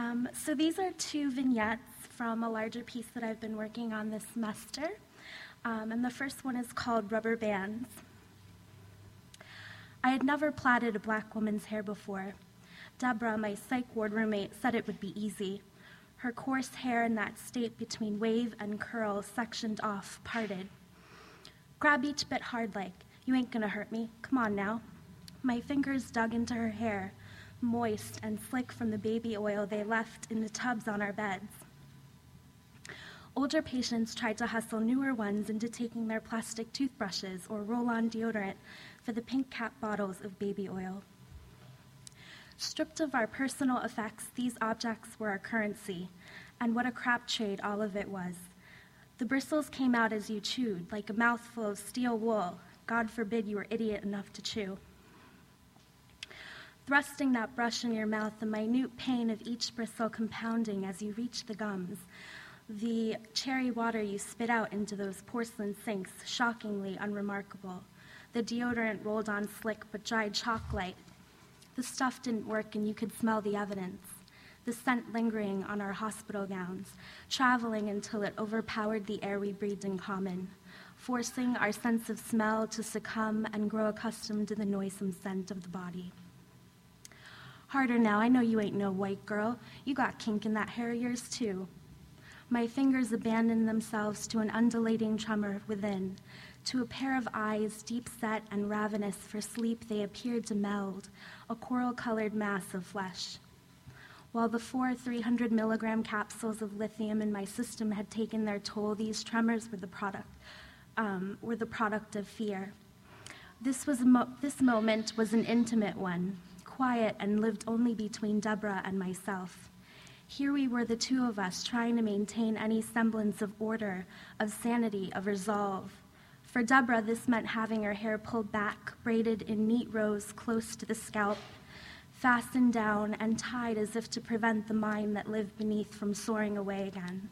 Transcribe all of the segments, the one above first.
So these are two vignettes from a larger piece that I've been working on this semester. And the first one is called Rubber Bands. I had never plaited a black woman's hair before. Deborah, my psych ward roommate, said it would be easy. Her coarse hair in that state between wave and curl, sectioned off, parted. Grab each bit hard like, you ain't gonna hurt me, come on now. My fingers dug into her hair, moist and slick from the baby oil they left in the tubs on our beds. Older patients tried to hustle newer ones into taking their plastic toothbrushes or roll-on deodorant for the pink cap bottles of baby oil. Stripped of our personal effects, these objects were our currency, and what a crap trade all of it was. The bristles came out as you chewed, like a mouthful of steel wool. God forbid you were idiot enough to chew. Thrusting that brush in your mouth, the minute pain of each bristle compounding as you reach the gums, the cherry water you spit out into those porcelain sinks, shockingly unremarkable. The deodorant rolled on slick but dried chalk-like. The stuff didn't work and you could smell the evidence. The scent lingering on our hospital gowns, traveling until it overpowered the air we breathed in common, forcing our sense of smell to succumb and grow accustomed to the noisome scent of the body. Harder now, I know you ain't no white girl. You got kink in that hair of yours too. My fingers abandoned themselves to an undulating tremor within. To a pair of eyes, deep-set and ravenous for sleep, they appeared to meld, a coral-colored mass of flesh. While the 4 300-milligram capsules of lithium in my system had taken their toll, these tremors were the product of fear. This moment was an intimate one, quiet and lived only between Deborah and myself. Here we were, the two of us, trying to maintain any semblance of order, of sanity, of resolve. For Deborah, this meant having her hair pulled back, braided in neat rows close to the scalp, fastened down and tied as if to prevent the mind that lived beneath from soaring away again.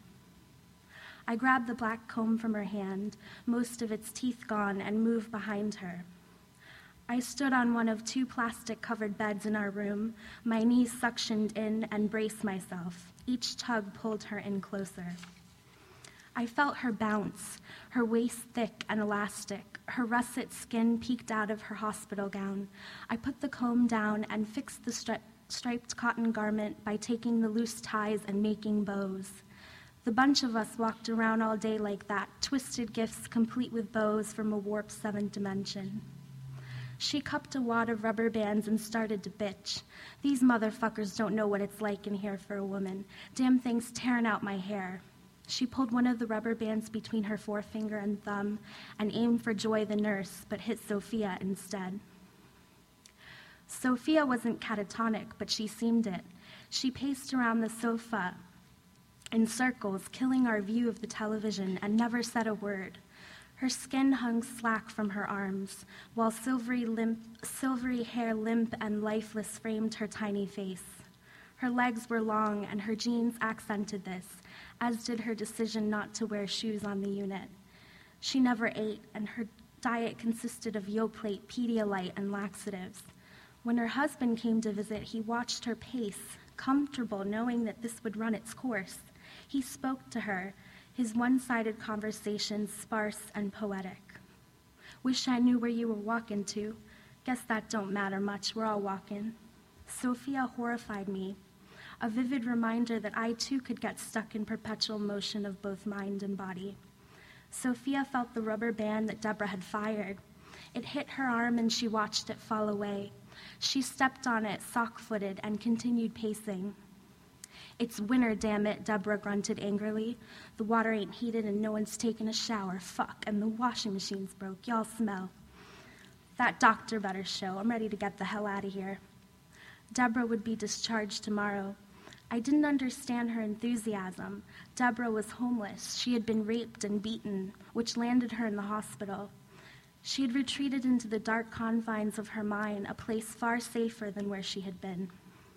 I grabbed the black comb from her hand, most of its teeth gone, and moved behind her. I stood on one of 2 plastic-covered beds in our room, my knees suctioned in, and braced myself. Each tug pulled her in closer. I felt her bounce, her waist thick and elastic, her russet skin peeked out of her hospital gown. I put the comb down and fixed the striped cotton garment by taking the loose ties and making bows. The bunch of us walked around all day like that, twisted gifts complete with bows from a warped 7th dimension. She cupped a wad of rubber bands and started to bitch. These motherfuckers don't know what it's like in here for a woman. Damn thing's tearing out my hair. She pulled one of the rubber bands between her forefinger and thumb and aimed for Joy the nurse, but hit Sophia instead. Sophia wasn't catatonic, but she seemed it. She paced around the sofa in circles, killing our view of the television, and never said a word. Her skin hung slack from her arms, while silvery hair limp and lifeless framed her tiny face. Her legs were long, and her jeans accented this, as did her decision not to wear shoes on the unit. She never ate, and her diet consisted of Yoplait, Pedialyte, and laxatives. When her husband came to visit, he watched her pace, comfortable knowing that this would run its course. He spoke to her, his one-sided conversation sparse and poetic. Wish I knew where you were walking to. Guess that don't matter much, we're all walking. Sophia horrified me, a vivid reminder that I too could get stuck in perpetual motion of both mind and body. Sophia felt the rubber band that Deborah had fired. It hit her arm and she watched it fall away. She stepped on it, sock-footed, and continued pacing. It's winter, damn it, Deborah grunted angrily. The water ain't heated and no one's taken a shower. Fuck, and the washing machine's broke. Y'all smell. That doctor better show. I'm ready to get the hell out of here. Deborah would be discharged tomorrow. I didn't understand her enthusiasm. Deborah was homeless. She had been raped and beaten, which landed her in the hospital. She had retreated into the dark confines of her mind, a place far safer than where she had been.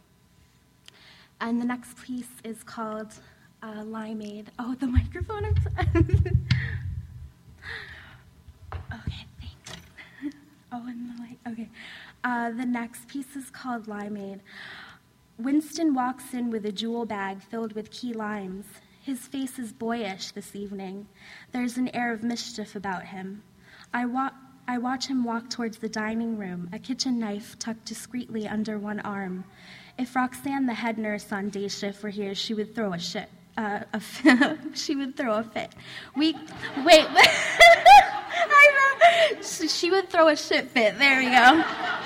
And the next piece is called Limeade. Oh, the microphone. Okay, thanks. Oh, and the light. Okay. The next piece is called Limeade. Winston walks in with a jewel bag filled with key limes. His face is boyish this evening. There's an air of mischief about him. I watch him walk towards the dining room, a kitchen knife tucked discreetly under one arm. If Roxanne, the head nurse on day shift, were here, she would throw a fit. She would throw a fit. She would throw a shit fit. There we go.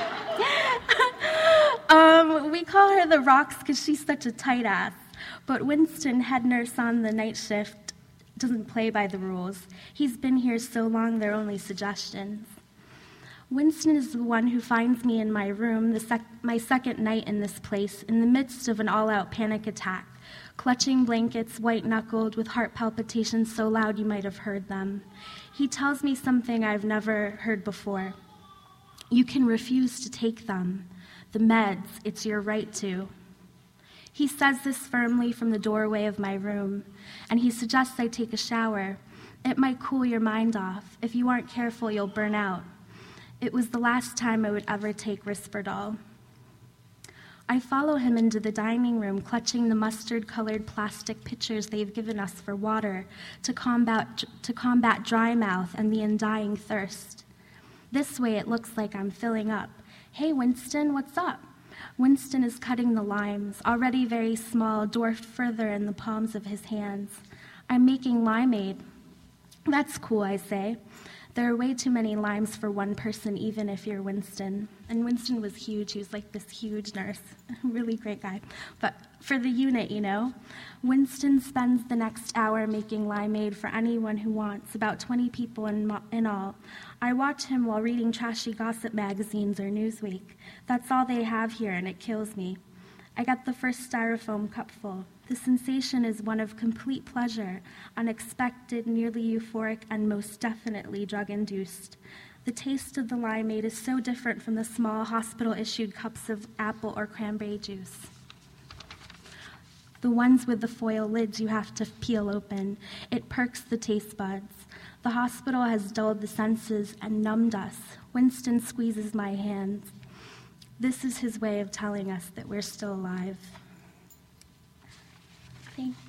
We call her the Rox because she's such a tight ass. But Winston, head nurse on the night shift, doesn't play by the rules. He's been here so long, they're only suggestions. Winston is the one who finds me in my room, my second night in this place, in the midst of an all-out panic attack, clutching blankets, white-knuckled, with heart palpitations so loud you might have heard them. He tells me something I've never heard before. You can refuse to take them. The meds, it's your right to. He says this firmly from the doorway of my room, and he suggests I take a shower. It might cool your mind off. If you aren't careful, you'll burn out. It was the last time I would ever take Risperdal. I follow him into the dining room, clutching the mustard-colored plastic pitchers they've given us for water to combat dry mouth and the undying thirst. This way it looks like I'm filling up. Hey, Winston, what's up? Winston is cutting the limes, already very small, dwarfed further in the palms of his hands. I'm making limeade. That's cool, I say. There are way too many limes for one person, even if you're Winston. And Winston was huge. He was like this huge nurse. Really great guy. But for the unit, you know. Winston spends the next hour making limeade for anyone who wants, about 20 people in all. I watch him while reading trashy gossip magazines or Newsweek. That's all they have here, and it kills me. I get the first styrofoam cupful. The sensation is one of complete pleasure, unexpected, nearly euphoric, and most definitely drug-induced. The taste of the limeade is so different from the small hospital-issued cups of apple or cranberry juice. The ones with the foil lids you have to peel open. It perks the taste buds. The hospital has dulled the senses and numbed us. Winston squeezes my hands. This is his way of telling us that we're still alive. Thank you.